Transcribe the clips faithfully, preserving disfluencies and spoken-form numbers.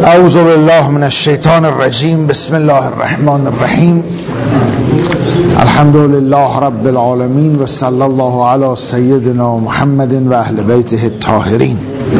اعوذ بالله من الشیطان الرجیم. بسم الله الرحمن الرحیم. الحمد لله رب العالمین و صلی الله علی سیدنا محمد و اهل بیته الطاهرین.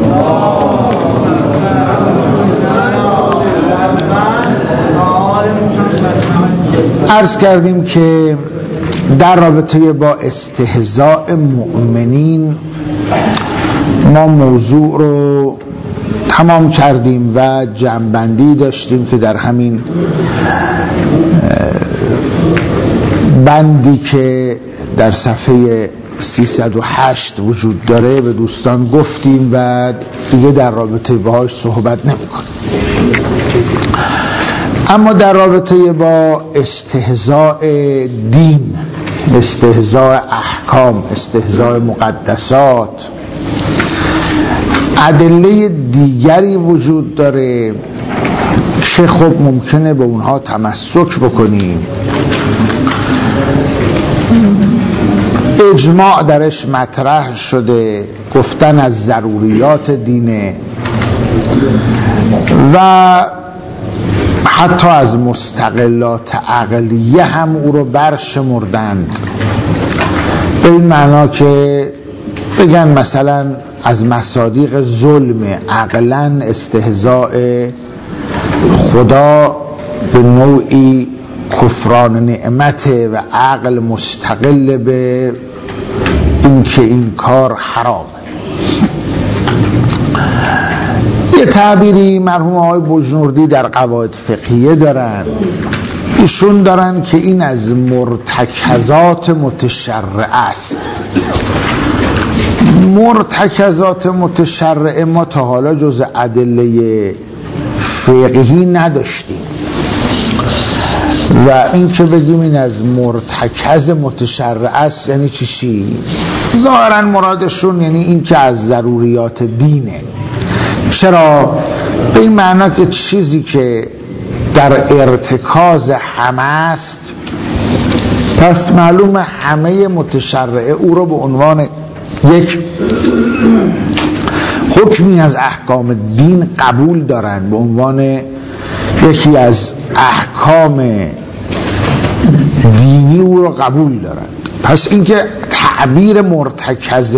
عرض کردیم که در رابطه با استهزاء مؤمنین ما موضوع رو تمام کردیم و جمع‌بندی داشتیم که در همین بندی که در صفحه سیصد و هشت وجود داره به دوستان گفتیم و دیگه در رابطه باهاش صحبت نمی‌کنیم. اما در رابطه با استهزاء دین، استهزاء احکام، استهزاء مقدسات، ادله دیگری وجود داره که خب ممکنه به اونها تمسک بکنیم. اجماع درش مطرح شده، گفتن از ضروریات دینه و حتی از مستقلات عقلیه هم او رو برشمردند، به این معنا که بگن مثلا از مصادیق ظلم عقلاً استهزاء خدا به نوعی کفران نعمته و عقل مستقل به این که این کار حرامه. یه تعبیری مرحوم آقای بجنوردی در قواعد فقهیه دارن، ایشون دارن که این از مرتکزات متشرعه است. مرتکزات متشرعه ما تا حالا جز ادله فقهی نداشتیم و این که بگیم این از مرتکز متشرعه است یعنی چی چی؟ ظاهرا مرادشون یعنی این که از ضروریات دینه. چرا؟ به این معنا که چیزی که در ارتکاز همه است پس معلوم همه متشرعه او رو به عنوان یک حکمی از احکام دین قبول دارند، به عنوان یکی از احکام دینی او رو قبول دارند. پس اینکه تعبیر مرتکز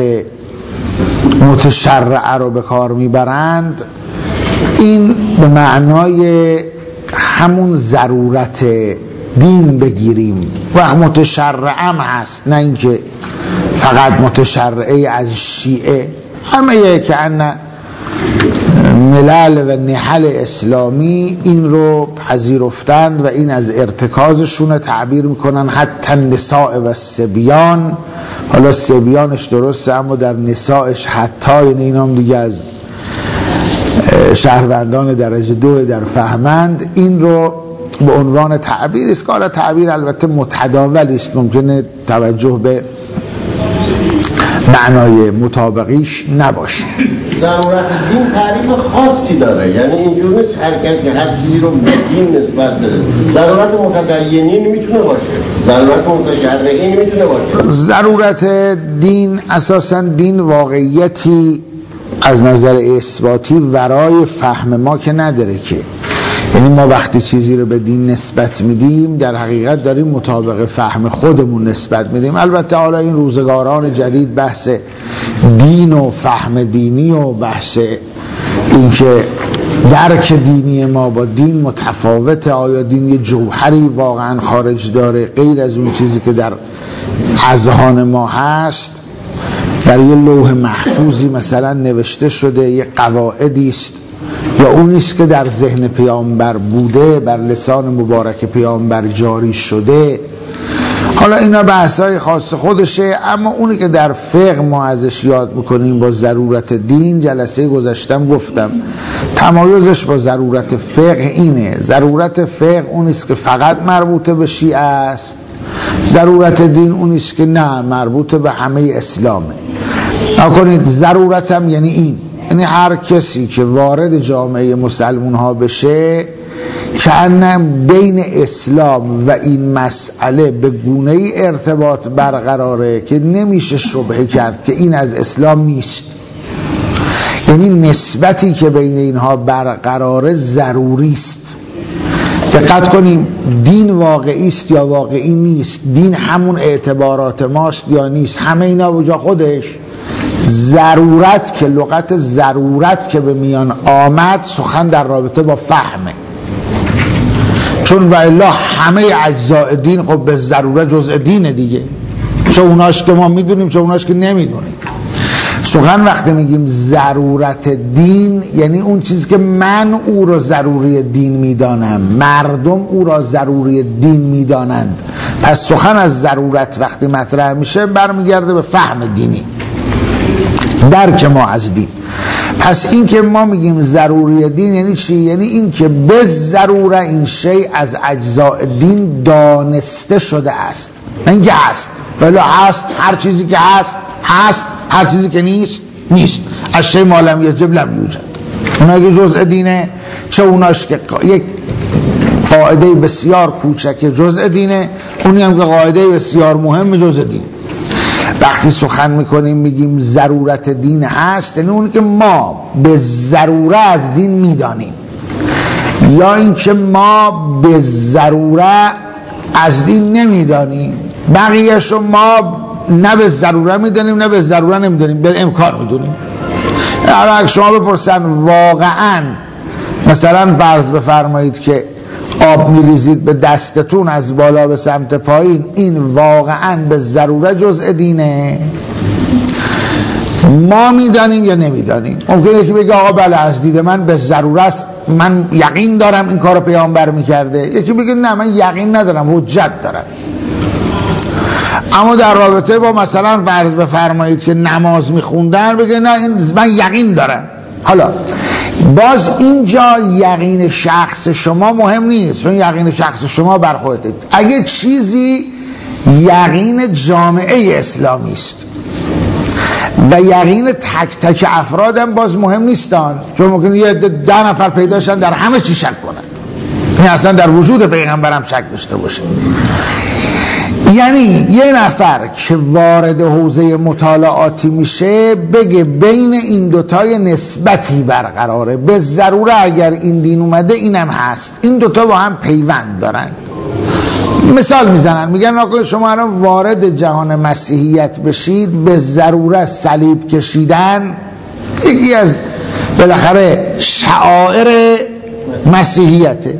متشرعه رو به کار میبرند این به معنای همون ضرورت دین بگیریم و متشرعه هم هست، نه اینکه فقط متشرعه از شیعه. همه که ان ملل و نحل اسلامی این رو پذیرفتند و این از ارتکازشون تعبیر میکنن. حتی نساء و سبیان، حالا سبیانش درسته اما در نسائش حتی، یعنی این هم دیگه از شهروندان درجه دو در فهمند، این رو به عنوان تعبیر است که حالا تعبیر البته متداول است، ممکنه توجه به معنای مطابقیش نباشه. ضرورت دین تعریف خاصی داره، یعنی اینجور نیست هر کسی هر چیزی رو به دین نسبت بده. ضرورت متدینین میتونه باشه، ضرورت متشرعین میتونه باشه. ضرورت دین اساساً دین واقعیتی از نظر اثباتی ورای فهم ما که نداره که، یعنی ما وقتی چیزی رو به دین نسبت میدیم در حقیقت داریم مطابق فهم خودمون نسبت میدیم. البته حالا این روزگاران جدید بحث دین و فهم دینی و بحث این که درک دینی ما با دین متفاوته، آیا دین یه جوهری واقعا خارج داره غیر از اون چیزی که در اذهان ما هست، در یه لوح محفوظی مثلا نوشته شده، یه قواعدی است، یا اونیست که در ذهن پیامبر بوده، بر لسان مبارک پیامبر جاری شده. حالا اینا بحثای خاص خودشه. اما اونی که در فقه ما ازش یاد میکنیم با ضرورت دین، جلسه گذشتم گفتم تمایزش با ضرورت فقه اینه. ضرورت فقه اونیست که فقط مربوط به شیعه است، ضرورت دین اونیست که نه، مربوط به همه اسلامه. نکنید ضرورتم یعنی این، یعنی هر کسی که وارد جامعه مسلمون ها بشه که بین اسلام و این مسئله به گونه‌ای ارتباط برقراره که نمیشه شبهه کرد که این از اسلام نیست. یعنی نسبتی که بین اینها برقرار ضروری است. دقت کنیم، دین واقعی است یا واقعی نیست، دین همون اعتبارات ماست یا نیست، همه اینا به جا خودش. ضرورت که لغت ضرورت که به میان آمد سخن در رابطه با فهمه، چون و الا همه اجزاء دین خب به ضرورت جزء دینه دیگه، چه اوناش که ما میدونیم چه اوناش که نمیدونیم. سخن وقتی میگیم ضرورت دین یعنی اون چیزی که من او را ضروری دین میدانم، مردم او را ضروری دین میدانند. پس سخن از ضرورت وقتی مطرح میشه برمیگرده به فهم دینی، درک ما از دین. پس این که ما میگیم ضروری دین یعنی چی؟ یعنی این که به ضروره این شی از اجزاء دین دانسته شده است، نه اینکه هست، ولی هست، هر چیزی که هست هست، هر چیزی که نیست نیست. از شی ما لم یجب لم یوجد. اونا که جزء دینه، چه اوناش که یک قاعده بسیار کوچک جزء دینه، اونی هم که قاعده بسیار مهم جزء دینه. وقتی سخن میکنیم میگیم ضرورت دین هست، یعنی اونی که ما به ضروره از دین میدانیم، یا اینکه ما به ضروره از دین نمیدانیم، بقیه‌شو ما نه به ضروره میدانیم نه به ضروره نمیدانیم، به امکان میدونیم. اگر شما بپرسن واقعا مثلا فرض بفرمایید که آب میریزید به دستتون از بالا به سمت پایین، این واقعا به ضروره جزء دینه؟ ما میدانیم یا نمیدانیم؟ ممکنه که بگه آقا بله از دید من به ضروره است، من یقین دارم این کارو پیامبر میکرده. یکی بگه نه من یقین ندارم، حجت دارم. اما در رابطه با مثلا فرض بفرمایید که نماز میخوندن بگه نه این من یقین دارم. حالا باز اینجا یقین شخص شما مهم نیست، چون یقین شخص شما بر خودت. اگه چیزی یقین جامعه اسلامی است و یقین تک تک افرادم باز مهم نیستن، چون ممکنه یه ده نفر پیداشن در همه چی شک کنن، این اصلا در وجود پیغمبرم شک داشته باشه. یعنی یه نفر که وارد حوزه مطالعاتی میشه بگه بین این دوتای نسبتی برقراره، به ضروره اگر این دین اومده اینم هست، این دوتا با هم پیوند دارند. مثال میزنن میگن آقا شما الان وارد جهان مسیحیت بشید، به ضروره صلیب کشیدن یکی از بالاخره شعائر مسیحیته،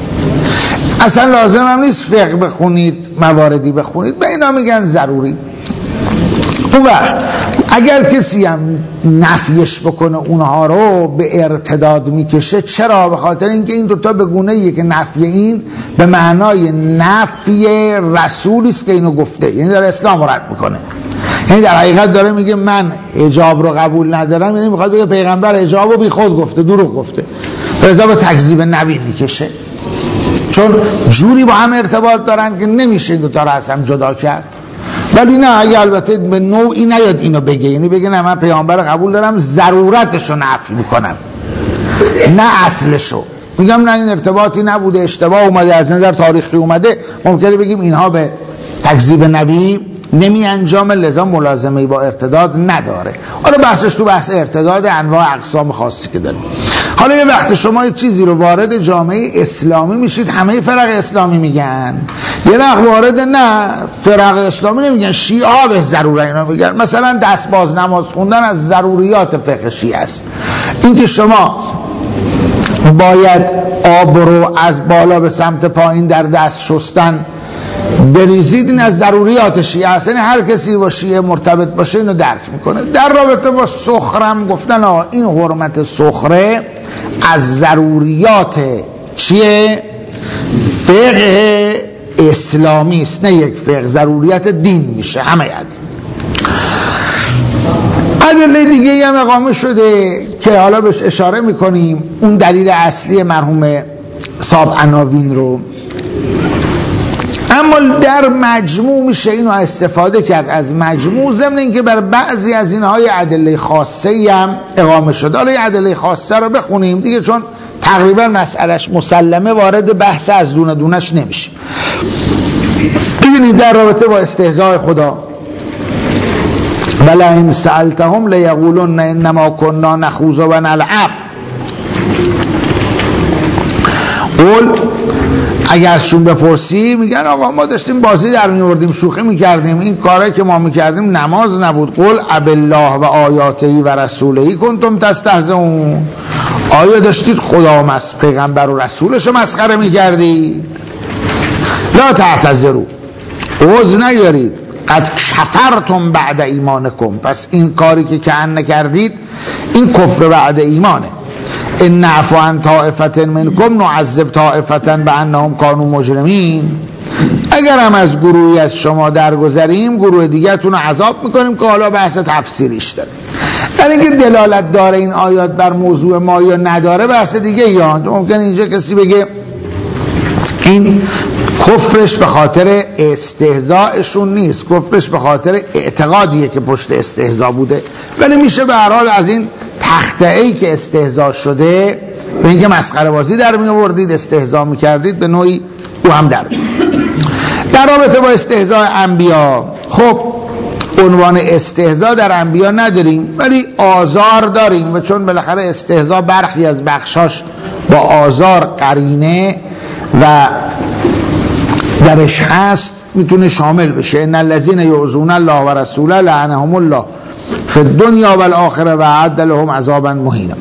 اصلا لازم هم نیست فقه بخونید، مواردی بخونید، به اینا میگن ضروری. اون وقت اگر کسی هم نفیش بکنه اونها رو به ارتداد میکشه. چرا؟ به خاطر اینکه این دوتا به گونه‌ایه که نفی این به معنای نفی رسولی است که اینو گفته، یعنی داره اسلام رد میکنه، یعنی در حقیقت داره میگه من حجاب رو قبول ندارم، یعنی میخواد بگه پیغمبر حجاب رو بی خود گفته، دروغ گفته، لذا به تکذیب نبی میکشه. چون جوری با هم ارتباط دارن که نمیشه این دوتا رو از هم جدا کرد. ولی نه، اگه البته به نوعی نیاد اینو بگه، یعنی بگه نه من پیامبر قبول دارم، ضرورتشو نفی میکنم نه اصلشو، میگم نه این ارتباطی نبوده، اشتباه اومده، از نظر تاریخی اومده، ممکنه بگیم اینها به تکذیب نبی نمی انجام، لذا ملازمه با ارتداد نداره. حالا بحثش تو بحث ارتداد انواع اقسام خاصی که داریم. حالا یه وقت شما یه چیزی رو وارد جامعه اسلامی میشید، همه فرق اسلامی میگن، یه وقت وارد نه فرق اسلامی نمیگن، شیعه به ضروره اینا میگن. مثلا دست باز نماز خوندن از ضروریات فقه شیعه است. اینکه شما باید آب رو از بالا به سمت پایین در دست شستن بریزید، این از ضروریات شیعه است. یعنی هر کسی با شیعه مرتبط باشه اینو درک میکنه. در رابطه با سخرم گفتن آه این حرمت سخره از ضروریات چیه؟ فقه اسلامی است، نه یک فقه، ضروریات دین میشه همه ادله. ادله دیگه هم اقامه شده که حالا بهش اشاره میکنیم، اون دلیل اصلی مرحوم صاحب عناوین رو. اما در مجموع میشه اینو استفاده کرد از مجموع، ضمن اینکه بر بعضی از اینهای ادله خاصه هم اقامه شده. حالا این ادله خاصه رو بخونیم دیگه، چون تقریبا مسئلهش مسلمه، وارد بحث از دونه دونش نمیشه. ببینید در رابطه با استهزاء خدا ولئن سألتهم لیقولن انما كنا نخوض و نلعب. قول اگر ازشون بپرسی میگن آقا ما داشتیم بازی در میوردیم، شوخی میکردیم، این کاره که ما میکردیم نماز نبود. قول ابالله و آیاته و رسوله کنتم تستهزئون، آیا داشتید خدا و پیغمبر و رسولش رو مسخره میکردید؟ لا تعتذروا، عذر نیارید، قد کفرتم بعد ایمانکم، پس این کاری که کأن نکردید این کفر بعد ایمانه. ان نعفو عن طائفة منکم نعذب طائفة بانهم كانوا مجرمین، اگر هم از گروهی از شما درگذریم گروه دیگرتون رو عذاب میکنیم که حالا بحث تفسیریش داره. در اینکه دلالت داره این آیات بر موضوع ما یا نداره بحث دیگه. یا ممکن اینجا کسی بگه این کفرش به خاطر استهزاءشون نیست، کفرش به خاطر اعتقادیه که پشت استهزاء بوده، ولی میشه به هر حال از این تخته که استهزاء شده به اینکه مسخره بازی در می آوردید، استهزاء میکردید، به نوعی او هم در در رابطه با استهزاء انبیا. خب عنوان استهزاء در انبیا نداریم ولی آزار داریم، و چون بالاخره استهزاء برخی از بخشاش با آزار قرینه و درش هست میتونه شامل بشه. ان الذين يؤذون الله ورسوله لعنهم الله فی الدنیا و الاخره و اعد لهم عذابا مهینا.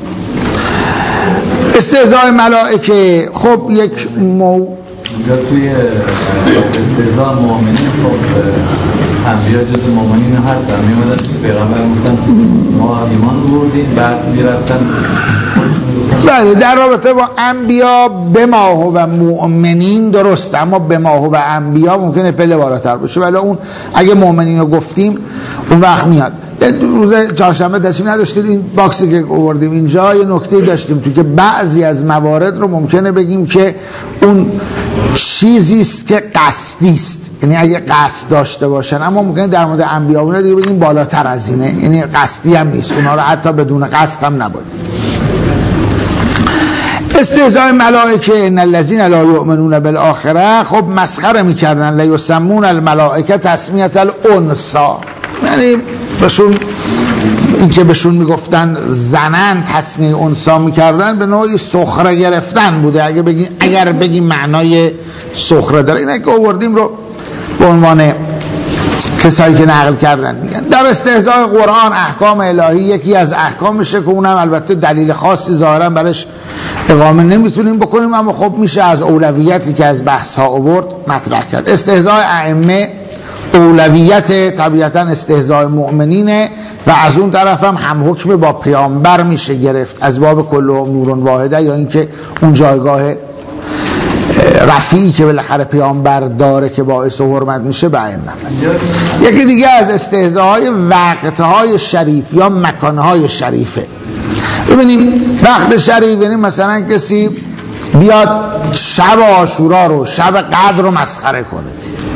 استهزاء ملائکه خب یک مو توی استهزاء مؤمنین خب انبیا جز مؤمنین هستن، میمدن که پیغمبر گفتن ما ایمان بردیم بعد میرفتن. بله در رابطه با انبیا به ما و مؤمنین درست، اما به ما و انبیا ممکنه پله بالاتر باشه، ولی اون اگه مؤمنین رو گفتیم اون وقت میاد. روز چهارشنبه داشتیم نداشتید این باکسی که آوردیم اینجا یه نکته داشتیم تو که بعضی از موارد رو ممکنه بگیم که اون چیزی است که قصدی است، یعنی اگه قصد داشته باشن، اما ممکنه در مورد انبیا اون دیگه بگیم بالاتر از اینه، یعنی قصدی هم نیست، اونا رو حتی بدون قصد هم نبود. استهزاء ملائکه ان الذين لا يؤمنون بالآخره، خب مسخره میکردن لیسمون الملائکه تسمیه الانثی، یعنی بهشون این که بهشون میگفتن زنن تسمیه انثی میکردن به نوعی سخره گرفتن بوده. اگه بگیم اگر بگیم معنای سخره داره، اینه که آوردیم رو به عنوان کسایی که نقل کردن میگن. در استهزاء قرآن احکام الهی یکی از احکامشه که اونم البته دلیل خاصی ظاهرا برش اقامه نمیتونیم بکنیم، اما خب میشه از اولویتی که از بحث ها آورد مطرح کرد. استهزاء ائمه اولویت طبیعتا استهزاء مؤمنینه و از اون طرف هم هم حکم با پیامبر میشه گرفت از باب کلهم نور واحده، یا اینکه اون جایگاه رفیعی که بالاخره پیامبر داره که باعث حرمت میشه به ائمه. یکی دیگه از استهزاءهای وقتهای شریف یا مکانهای شریفه. ببینیم وقت شریف یعنی مثلا کسی بیاد شب عاشورا رو، شب قدر رو مسخره کنه،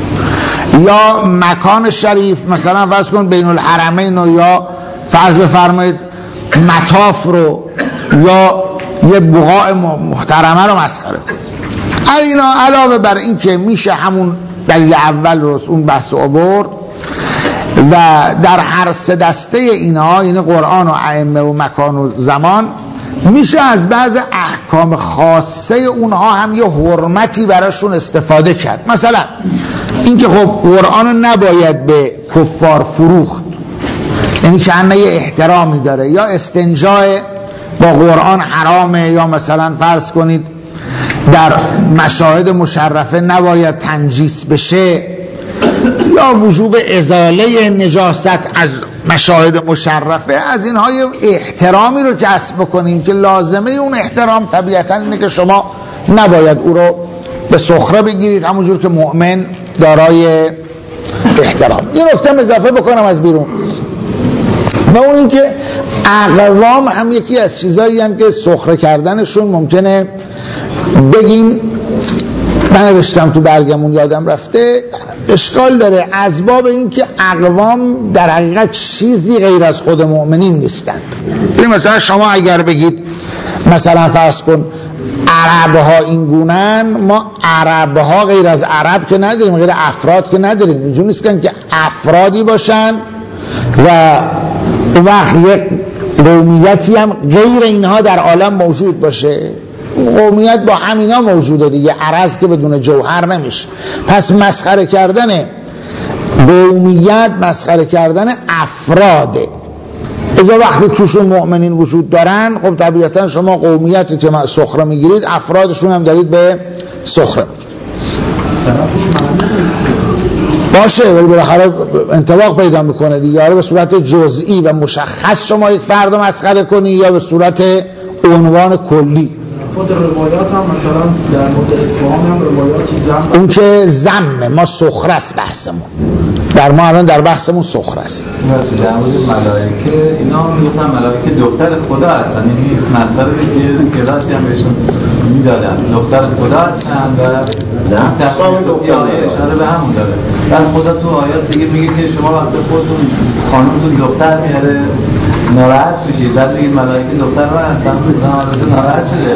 یا مکان شریف مثلا فرض کن بین الحرمین رو، یا فرض بفرمایید مطاف رو، یا یه بقاع محترمه رو مسخره کنه. اینا علاوه بر این که میشه همون دلیل اول رو اون بحث آورد و در هر سه دسته اینها، یعنی قرآن و ائمه و مکان و زمان، میشه از بعض احکام خاصه اونها هم یه حرمتی براشون استفاده کرد. مثلا اینکه خب قرآن رو نباید به کفار فروخت، یعنی که انه یه احترامی داره، یا استنجای با قرآن حرامه، یا مثلا فرض کنید در مشاهد مشرفه نباید تنجیس بشه، یا وجوب ازاله نجاست از مشاهد مشرفه. از اینها احترامی رو کسب بکنیم که لازمه اون احترام طبیعتا اینه که شما نباید او رو به سخره بگیرید، همونجور که مؤمن دارای احترام. یه نکته اضافه بکنم از بیرون، و اون این که اقوام هم یکی از چیزایی هم که سخره کردنشون ممکنه بگیم، من نوشتم تو برگمون یادم رفته، اشکال داره از باب این که اقوام در حقیقت چیزی غیر از خود مؤمنین نیستند. مثلا شما اگر بگید مثلا فرض کن عرب ها این گونن، ما عرب ها غیر از عرب که نداریم، غیر افراد که نداریم. اینجور نیست که افرادی باشن و اون وقت یک قومیتی هم غیر اینها در عالم موجود باشه، قومیت با همینا موجوده دیگه، عرض که بدون جوهر نمیشه. پس مسخره کردن قومیت مسخره کردن افراده. اذا وقتی توشون مؤمنین وجود دارن، خب طبیعتا شما قومیتی که سخره میگیرید افرادشون هم دارید به سخره باشه، ولی بالاخره انطباق پیدا میکنه دیگه. به صورت جزئی و مشخص شما یک فرد رو مسخره کنی یا به صورت عنوان کلی. خود روایات هم مثلا در مورد اصفهان هم روایاتی زم، اون که زمه، ما سخره است بحثمون، در ما الان در بحثمون سخره است. در مورد ملائکه اینا میگفتن ملائکه دختر خدا هستن، یعنی مسخره نیست، کلاسی هم بهشون میدادن دختر خدا هستن و نه تصمیم تو آیه اشاره به همون داره. بس خدا تو آیات دیگه میگه که شما وقتی خودتون خانمتون دختر میاره ناراحت میشید، بعد میگید ملائکه دختر رو هستن، خدا ناراحت شده.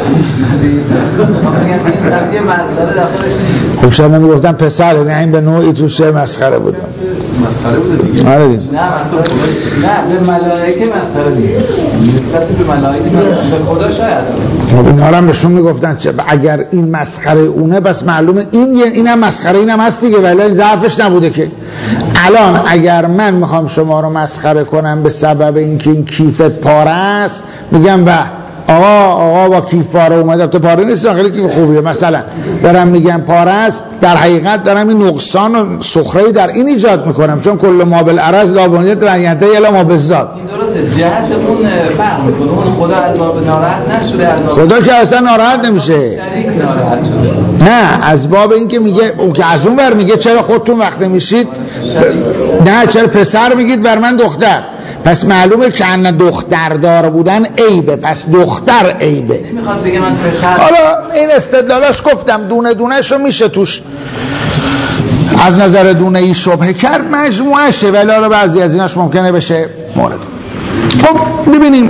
میگم این مسخره در خودش نیست. خب شما میگفتن پسر، یعنی این به نوعی توشه مسخره بوده. مسخره بوده دیگه. آره دیگه. نه نه به ملائکه مسخره نیست. نسبت به ملائکه به خدا شاید. خب اینا هم بهشون میگفتن چه اگر این مسخره اونه بس معلومه این اینم مسخره اینم هست دیگه، ولی این ضعفش نبوده که. الان اگر من میخوام شما رو مسخره کنم به سبب اینکه این کیفت پاره است، میگم به آقا آقا با کیف پاره اومده، تو پاره نیست خیلی کیف خوبیه، مثلا دارم میگم پاره است، در حقیقت دارم این نقصان و سخره در این ایجاد میکنم، چون کل ما بالعرض لابنیت رنگنده الا ما بالذات. این درسته، جهت اون فرق میکنه، اون خدا از باب ناراحت نشده، از باب خدا که اصلا ناراحت نمیشه، شریک ناراحت شده. نه از باب این که میگه اون که از اون بر میگه چرا خودتون وقتی میشید ب... نه چرا پسر میگید بر من دختر، پس معلومه که ان دختر دار بودن عیبه، پس دختر عیبه. نمیخواد بگه من پسر. حالا این استدلالاش گفتم دونه دونهشو میشه توش از نظر دونه ای شبهه کرد، مجموعه شه، ولی حالا بعضی از ایناش ممکنه بشه مورد. خب ببینیم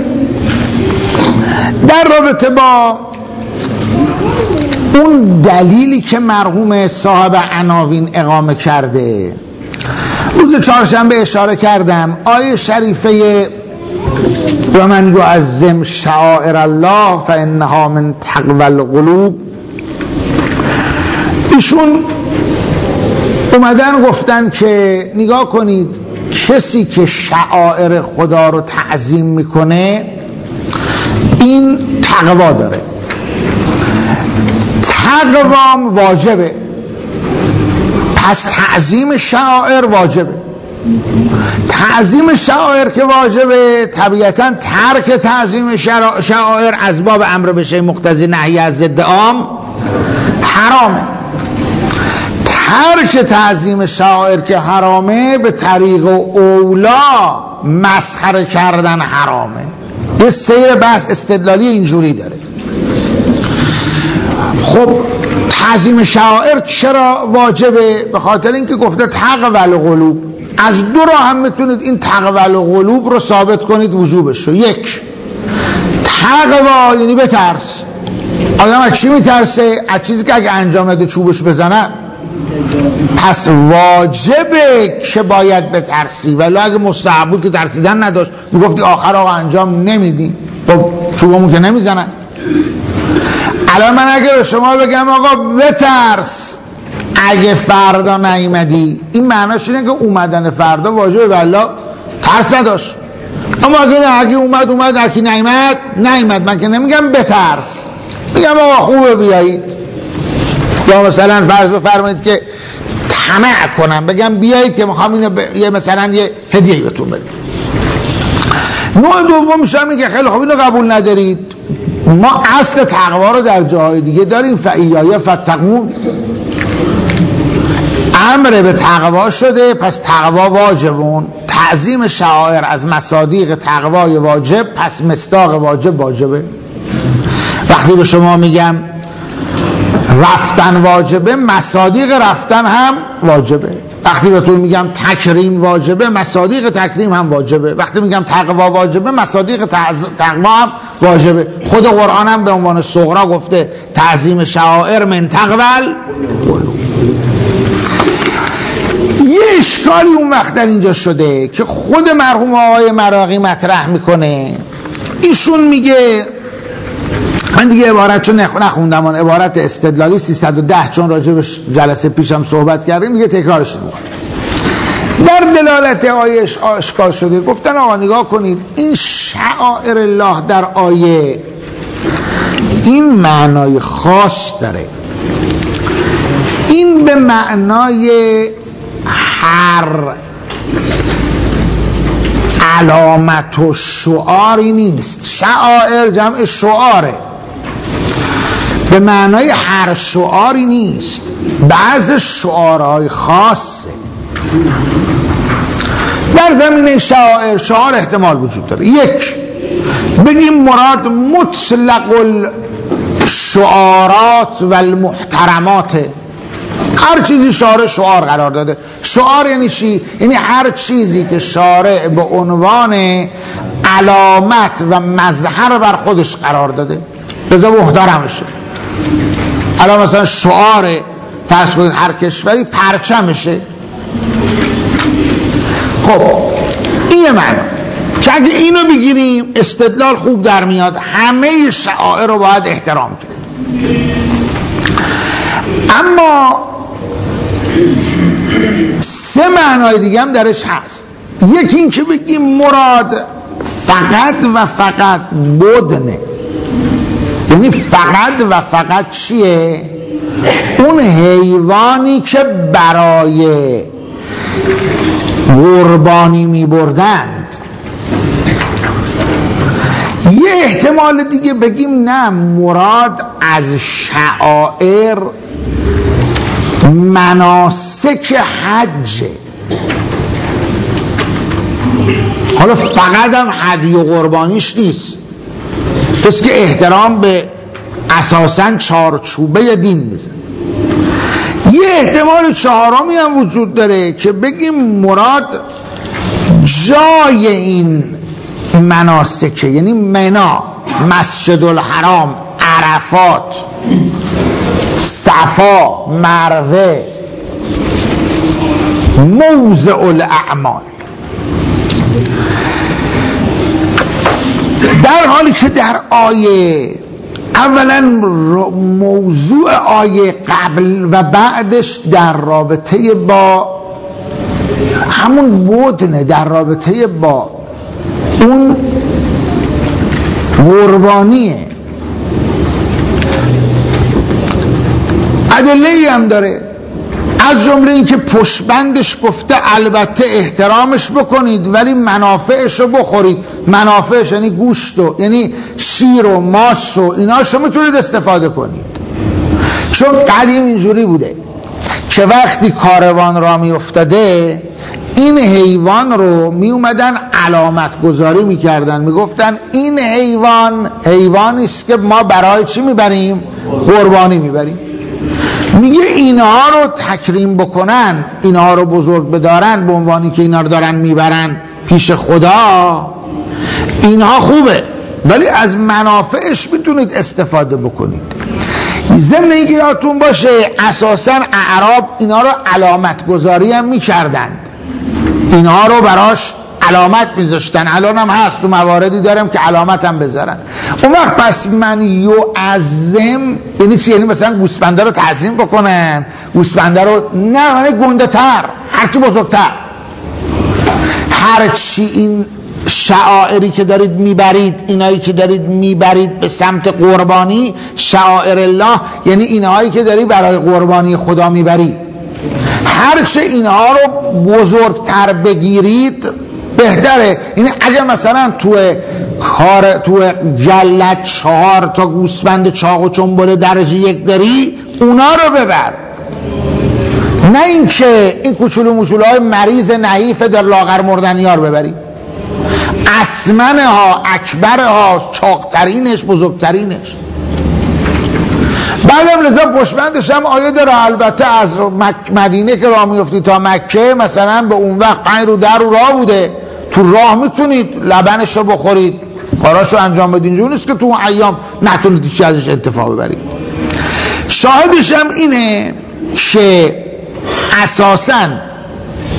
در رابطه با اون دلیلی که مرحوم صاحب عناوین اقامه کرده، روز چهارشنبه اشاره کردم، آیه شریفه و من یعظم شعائر الله فانها من تقوی القلوب، ایشون اومدن گفتن که نگاه کنید کسی که شعائر خدا رو تعظیم میکنه این تقوا داره، تقوام واجبه، پس تعظیم شعائر واجبه. تعظیم شعائر که واجبه، طبیعتا ترک تعظیم شعائر از باب امر به شیء مقتضی نهی از ضد عام حرامه. ترک تعظیم شعائر که حرامه، به طریق اولا مسخره کردن حرامه. یه سیر بحث استدلالی اینجوری داره. خب تعظیم شعائر چرا واجبه؟ به خاطر اینکه گفته تقوی القلوب. از دو راه هم میتونید این تقوی القلوب رو ثابت کنید وجوبش رو. یک، تقوی یعنی بترس. آدم از چی میترسه؟ از چیزی که اگه انجام نده چوبش بزنن. پس واجبه که باید بترسی، ولی اگه مستحب بود که ترسیدن نداشت میگفتی آخر آقا انجام نمیدی، خب چوبمون که نمیزنن. الان من اگه به شما بگم آقا بترس اگه فردا نیامدی، این معناش اینه که اومدن فردا واجبه، والله ترس نداشت. اما اگه نه، اگه اومد اومد، اگه نیامد نیامد، من که نمیگم بترس، میگم آقا خوبه بیایید. یا مثلا فرض بفرمایید که طمع کنم بگم بیایید که میخوام اینو ب... یه مثلا یه هدیه بهتون بدم. نوع دومش هم میگه خیلی خوب اینو قبول ندارید، ما اصل تقوا رو در جاهای دیگه داریم، فایایا فتقون، امر به تقوا شده، پس تقوا واجبون. تعظیم شعائر از مصادیق تقوای واجب، پس مصداق واجب واجبه. وقتی به شما میگم رفتن واجبه، مصادیق رفتن هم واجبه. وقتی به تو میگم تکریم واجبه، مصادیق تکریم هم واجبه. وقتی میگم تقوا واجبه، مصادیق تقوا هم واجبه. خود قرآن هم به عنوان صغرا گفته تعظیم شعائر من تقوی. یه اشکالی اون وقت در اینجا شده که خود مرحوم آقای مراغی مطرح میکنه. ایشون میگه، من دیگه عبارت چون نخوندم، اون عبارت استدلالی سیصد و ده چون راجبش جلسه پیشم صحبت کردیم دیگه تکرارش نمیکنم. در دلالت آیه اشکال شده، گفتن آقا نگاه کنید این شعائر الله در آیه این معنای خاص داره، این به معنای هر علامت و شعاری نیست. شعائر جمع شعاره، به معنای هر شعاری نیست، بعض شعارهای خاصه. در زمینه شعائر شعار احتمال وجود داره. یک، بگیم مراد مطلق الشعارات و المحترمات، هر چیزی شارع شعار قرار داده. شعار یعنی چی؟ یعنی هر چیزی که شارع به عنوان علامت و مظهر بر خودش قرار داده لذا محترمشه. الان مثلا شعار فرض کنید هر کشوری پرچمشه. خب این یه معنی که اگه اینو بگیریم استدلال خوب در میاد، همه شعائر رو باید احترام کرد. اما سه معنای دیگه هم درش هست. یکی این که بگیم مراد فقط و فقط بدنه، یعنی فقط و فقط چیه؟ اون حیوانی که برای قربانی می بردند. یه احتمال دیگه بگیم نه، مراد از شعائر مناسک حجه. حالا فقط هم هدی و قربانیش نیست، پس که احترام به اساساً چارچوبه دین میزن. یه احتمال چهارمی هم وجود داره که بگیم مراد جای این مناسکه، یعنی منا، مسجد الحرام، عرفات، صفا، مروه، موضع الاعمال. در حالی که در آیه اولا موضوع آیه قبل و بعدش در رابطه با همون بدنه، در رابطه با اون قربانیه. ادله‌ای هم داره، از جمله این که پشتبندش گفته البته احترامش بکنید ولی منافعش رو بخورید. منافعش یعنی گوشت و یعنی شیر و ماست و ایناشو میتونید استفاده کنید. چون قدیم اینجوری بوده که وقتی کاروان را می افتاده این حیوان رو می اومدن علامت گذاری می کردن، می گفتن این حیوان حیوانی است که ما برای چی میبریم؟ قربانی میبریم. میگه اینها رو تکریم بکنن، اینها رو بزرگ بدارن به عنوانی که اینا رو دارن میبرن پیش خدا، اینها خوبه ولی از منافعش میتونید استفاده بکنید. ضمن اینکه یادتون باشه اساسا اعراب اینا رو علامت گذاری هم میکردند، اینها رو براش علامت میذاشتن. الان هم هست تو مواردی دارم که علامت هم بذارن. اون وقت پس من یعظم یعنی چی؟ یعنی مثلا گوسفنده رو تعظیم بکنن، گوسفنده رو نه نه گنده تر، هرچی بزرگتر، هرچی این شعائری که دارید میبرید، اینایی که دارید میبرید به سمت قربانی، شعائر الله یعنی اینهایی که دارید برای قربانی خدا میبرید، هرچه اینها رو بزرگتر بگیرید بهتره. یعنی اگه مثلا تو کار تو جلت چهار تا گوسفند چاق و چنبل درجه یک داری، اونا رو ببر، نه اینکه این کوچولو موچولوهای مریض نحیف در لاغر مردنیار ببری. اسمنه ها، اکبره ها، چاقترینش، بزرگترینش. بعدم لذا پشتبندش هم آیه داره البته از مدینه که راه میفتی تا مکه مثلا به اون وقت پنج رو در رو راه بوده، تو راه میتونید لبنش رو بخورید، کاراشو انجام بدین، جون نیست که تو اون ایام نتونید چیزی ازش انتفاع ببرید. شاهدش هم اینه که اساساً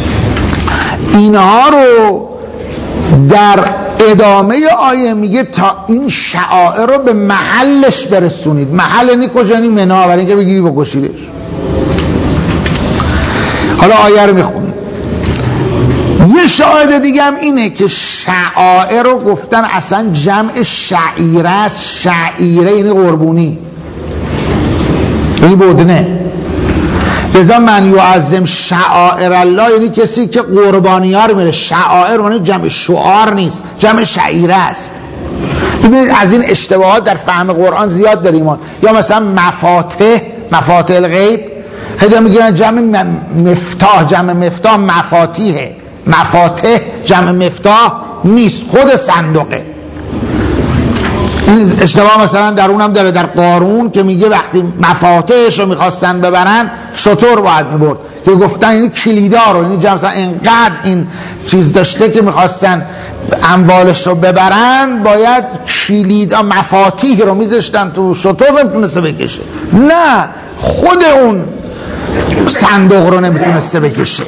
اینها رو در ادامه آیه میگه تا این شعائر رو به محلش برسونید. محل یعنی کجا؟ یعنی منا، برای اینکه بگیری بکشیدش. حالا آیه رو میخونیم. یه شاهد دیگه هم اینه که شعائر رو گفتن اصلا جمع شعیره است. شعیره یعنی قربونی، یعنی بدنه. لذا من یعظم شعائر الله یعنی کسی که قربانی ها رو میره. شعائر یعنی جمع شعار نیست، جمع شعیره است. ببینید از این اشتباهات در فهم قرآن زیاد داریم. یا مثلا مفاتح، مفاتح الغیب خیلی میگیرن جمع مفتاح، جمع مفتاح مفاتیحه. مفاتح جمع مفتاح نیست، خود صندوقه. این اشتباه مثلا در اونم داره در قارون که میگه وقتی مفاتحش رو میخواستن ببرن شطور باید میبرد، که گفتن این کلیدا رو، یعنی جمع مثلا اینقدر این چیز داشته که میخواستن اموالش رو ببرن باید کلیدا مفاتیح رو میذاشتن تو شطور نمیتونسته بکشه. نه، خود اون صندوق رو نمیتونسته بکشه.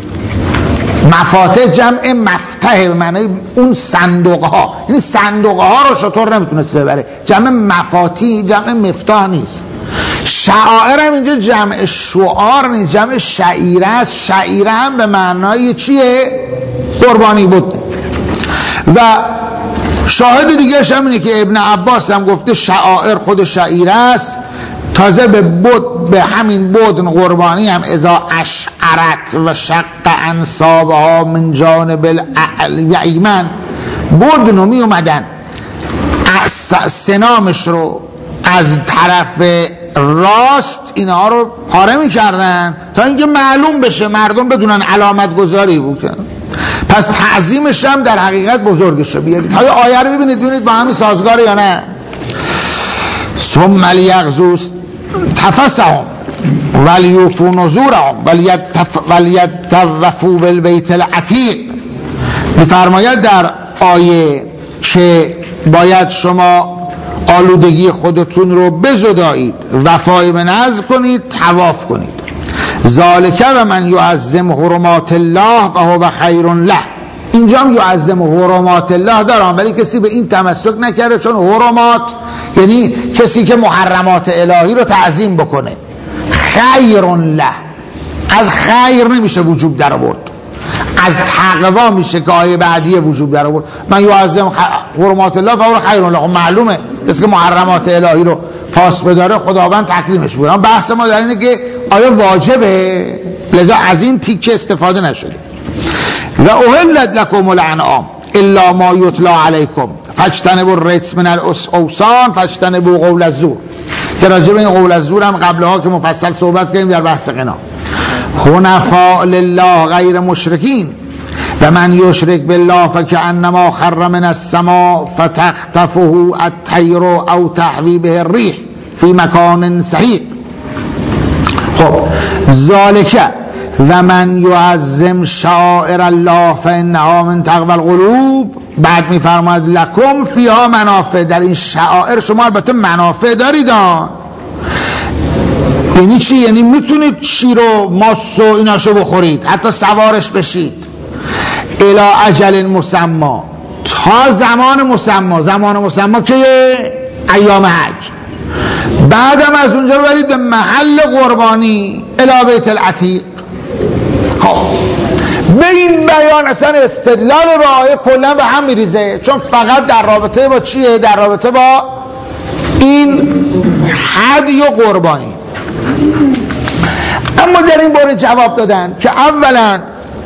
مفاتح جمع مفتح به معنی اون صندوق ها، یعنی صندوق ها رو شطور نمیتونسته ببره. جمع مفاتیح جمع مفتاح نیست. شعائر هم اینجا جمع شعار نیست، جمع شعیره است. شعیره هم به معنای چیه؟ قربانی بود. و شاهد دیگه هم اینه که ابن عباس هم گفته شعائر خود شعیره است. تازه به بود، به همین بدن قربانی هم اذا اشعرت و شق انصابها من جانب الایمن، بدن می اومدن سنامش رو از طرف راست اینها رو پاره می کردن تا اینکه معلوم بشه، مردم بدونن علامت گذاری بود. پس تعظیمش هم در حقیقت بزرگشه. بیارید های آیه رو ببینید ببینید با همین سازگاره یا نه. ثم لیغزو تفسهم ولیوفوا نذورهم ولیطوفوا بالبیت العتیق. میفرماید در آیه که باید شما آلودگی خودتون رو بزدایید، وفای به نذر کنید، طواف کنید. ذالک و من یعظم حرمات الله و هو خیر له. اینجا هم یعظم حرمات الله دارم، ولی کسی به این تمسک نکرده، چون حرمات یعنی کسی که محرمات الهی رو تعظیم بکنه. خیر له، از خیر نمیشه وجوب در آورد، از تقوا میشه که آیه بعدیه وجوب در آورد. من یعظم حرمات الله فهو خیر له، معلومه کسی که محرمات الهی رو پاس بداره خداوند تکلیمش میکنه. بحث ما در اینه که آیا واجبه، لذا از این تیکه استفاده نشده. و احلت لکم الانعام الا ما یتلی علیکم فاجتنبوا الرجس من الاوثان فاجتنبوا قول الزور، که راجع به این قول الزور هم قبلها که مفصل صحبت کردیم در بحث غنا. حنفاء لله غیر مشرکین و من یشرک بالله فکأنما خر من السماء فتخطفه الطیر او تهوی به الريح فی مکان سحیق. خب ذالک و من یعظم شعائر الله فانها من تقوی القلوب. بعد میفرماید لکم فیها منافع، در این شعائر شما البته منافع دارید. یعنی چی؟ یعنی میتونید شیر و ماست و ایناشو بخورید، حتی سوارش بشید. الی اجل مسمی، تا زمان مسمی. زمان مسمی که ایام حج. بعدم از اونجا برید به محل قربانی الی بیت العتیق. خب به این بیان اصلا استدلال با آیه کلا به هم میریزه، چون فقط در رابطه با چیه؟ در رابطه با این هدی و قربانی. اما در این باره جواب دادن که اولا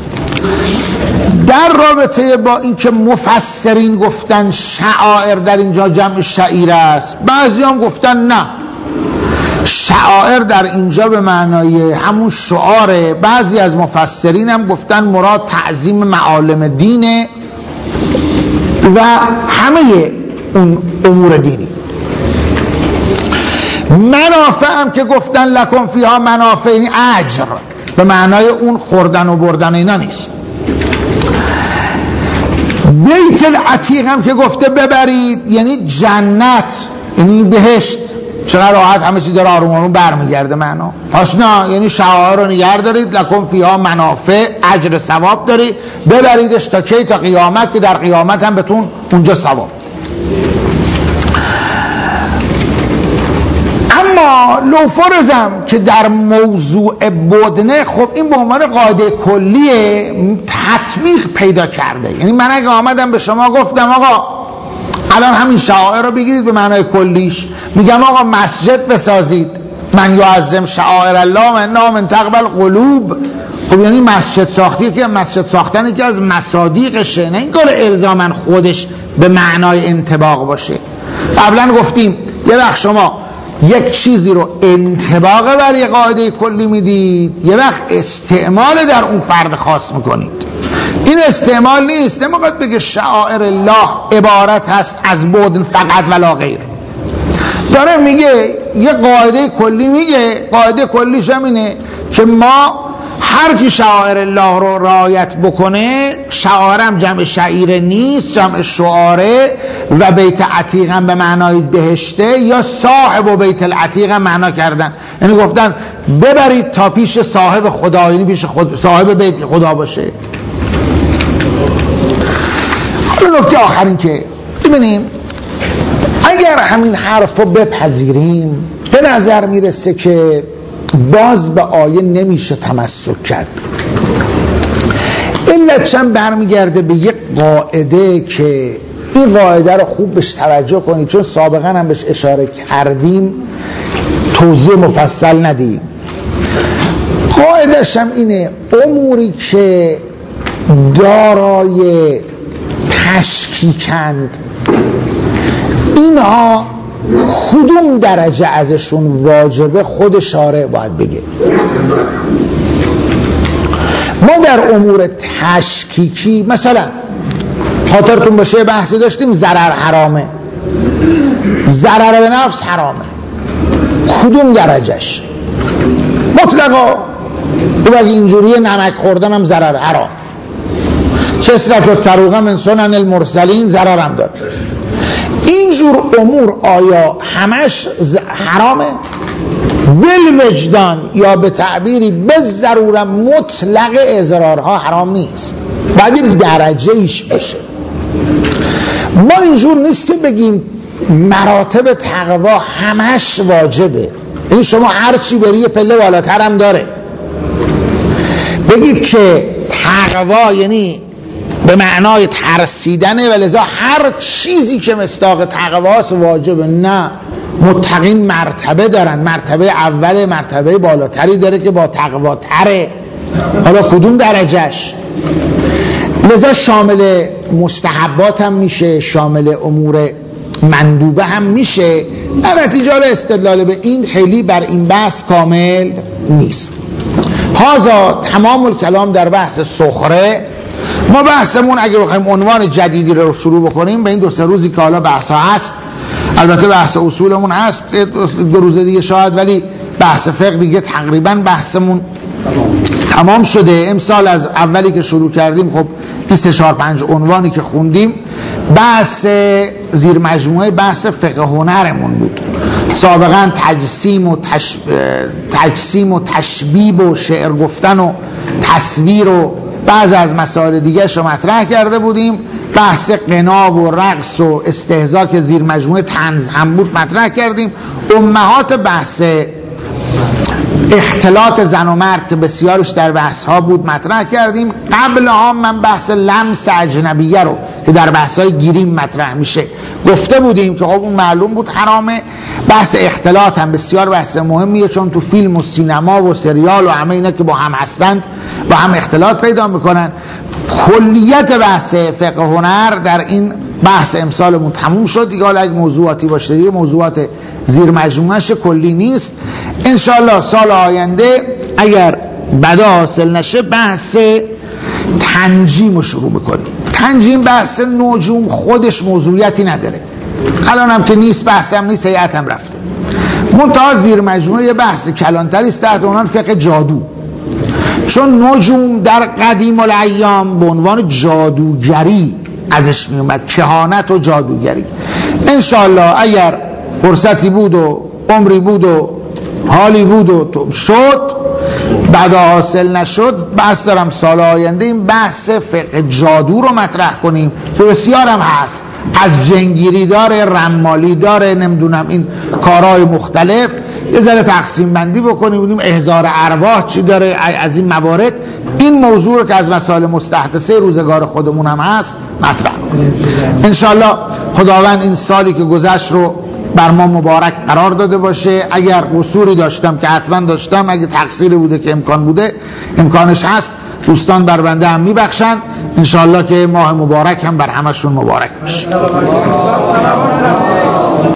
در رابطه با این که مفسرین گفتن شعائر در اینجا جمع شعیره است، بعضی هم گفتن نه، شعائر در اینجا به معنای همون شعاره. بعضی از مفسرین هم گفتن مراد تعظیم معالم دینه و همه اون امور دینی. منافع هم که گفتن لکن فیها منافع، یعنی اجر، به معنای اون خوردن و بردن اینا نیست. بیت العتیق هم که گفته ببرید یعنی جنت، یعنی بهشت چقدر راحت همه چی داره آروم آروم برمیگرده معنا. آشنا یعنی شعائر رو نگه دارید، لکم فیها منافع، اجر ثواب داری، ببریدش تا کی؟ تا قیامت، که در قیامت هم بتون اونجا ثواب. اما لوفرزم که در موضوع بدنه، خب این به عنوان قاعده کلیه تطمیق پیدا کرده. یعنی من اگه آمدم به شما گفتم آقا الان همین شعائر رو بگیرید به معنای کلیش، میگم آقا مسجد بسازید، من یعظم شعائر الله و انها من تقوی القلوب، خب یعنی مسجد ساختی که مسجد ساختن که از مصادیقشه، نه این کار الزاماً خودش به معنای انطباق باشه. قبلا گفتیم یه وقت شما یک چیزی رو انطباق بر یه قاعده کلی میدید، یه وقت استعمال در اون فرد خاص میکنید. این استعمال نیست، نمیخواد بگه شعائر الله عبارت هست از بدن فقط ولا غیر. داره میگه یه قاعده کلی میگه، قاعده کلیش هم اینه که ما هر کی شعائر الله رو رعایت بکنه، شعائر هم جمع شعیره نیست، جمع شعاره، و بیت عتیق هم به معنای بهشته، یا صاحب و بیت العتیق هم معنا کردن، یعنی گفتن ببرید تا پیش صاحب خدا، یعنی پیش خود صاحب بیت خدا باشه. حالا نکته آخرین که ببینیم، اگر همین حرف رو بپذیریم به نظر میرسه که باز به آیه نمیشه تمسک کرد. علتش هم برمیگرده به یک قاعده که این قاعده رو خوب بهش توجه کنید، چون سابقا هم بهش اشاره کردیم، توضیح مفصل ندیم. قاعدش هم اینه، اموری که دارای تشکیکند اینها کدوم درجه ازشون واجبه خود شارع باید بگه. ما در امور تشکیکی مثلا خاطرتون باشه بحثی داشتیم ضرر حرامه، ضرر به نفس حرامه، کدوم درجهش مطلقا؟ او اگه اینجوری نمک خوردن هم ضرر حرام، کسرت و طروقه من سنن المرسلین ضرر هم داره. اینجور امور آیا همش حرامه؟ بالوجدان یا به تعبیری به ضرورت مطلق اضرارها حرام نیست، باید این درجه ایش باشه. ما اینجور نیست که بگیم مراتب تقوا همش واجبه، این شما هر چی بری یه پله بالاتر هم داره. بگید که تقوا یعنی به معنای ترسیدنه و لذا هر چیزی که مصداق تقواست واجبه. نه، متقین مرتبه دارن، مرتبه اول مرتبه بالاتری داره که با تقوا تره، حالا کدوم درجهش؟ لذا شامل مستحبات هم میشه، شامل امور مندوبه هم میشه. در نتیجه استدلال به این خیلی بر این بحث کامل نیست. هذا تمام الکلام در بحث سخره. ما بحثمون اگه بخوایم عنوان جدیدی رو شروع بکنیم به این دو سه روزی که حالا بحث ها هست، البته بحث اصولمون هست دو روز دیگه شاید، ولی بحث فقه دیگه تقریبا بحثمون تمام شده. امسال از اولی که شروع کردیم خب این سه چهار پنج عنوانی که خوندیم بحث زیر مجموعه بحث فقه هنرمون بود. سابقا تجسیم و تش... تجسیم و تشبیب و شعر گفتن و تصویر و بعض از مسائل دیگه رو مطرح کرده بودیم. بحث غنا و رقص و استهزا که زیر مجموعه طنز هم بود مطرح کردیم. امهات بحث اختلاط زن و مرد که بسیارش در بحث ها بود مطرح کردیم. قبل ها من بحث لمس اجنبیه رو که در بحث های گیریم مطرح میشه گفته بودیم که خب اون معلوم بود حرامه. بحث اختلاط هم بسیار بحث مهمیه، چون تو فیلم و سینما و سریال و همه اینا که با هم هستند با هم اختلاط پیدا میکنن. کلیت بحث فقه هنر در این بحث امسالمون تموم شد دیگه. حالا اگه موضوعاتی باشه دیگه موضوعات زیر مجموعهش کلی نیست. انشالله سال آینده اگر بدا حاصل نشه بحث تنجیم رو شروع بکنیم. تنجیم بحث نجوم خودش موضوعیتی نداره، الان هم که نیست، بحث هم نیست، هیئت هم رفته. منتها زیر مجموعه بحث کلانتری است تحت عنوان فقه جادو، چون نجوم در قدیم الایام به عنوان جادوگری ازش می اومد، کهانت و جادوگری. انشالله اگر فرصتی بود و عمری بود و حالی بود و تو شد بعد حاصل نشد. بحث دارم سال آینده این بحث فقه جادو رو مطرح کنیم که بسیار هم هست، از جنگیری داره، رمالی داره، نمیدونم این کارهای مختلف، یه ذره تقسیم بندی بکنیم ببینیم احضار ارواح چی داره از این موارد. این موضوع رو که از مسائل مستحدثه روزگار خودمون هم هست مطرح کنیم انشالله. خداوند این سالی که گذشت رو بر ما مبارک قرار داده باشه. اگر قصوری داشتم که حتما داشتم، اگه تقصیری بوده که امکان بوده، امکانش هست، دوستان بر بنده هم میبخشن. انشالله که ماه مبارک هم بر همشون مبارک باشه.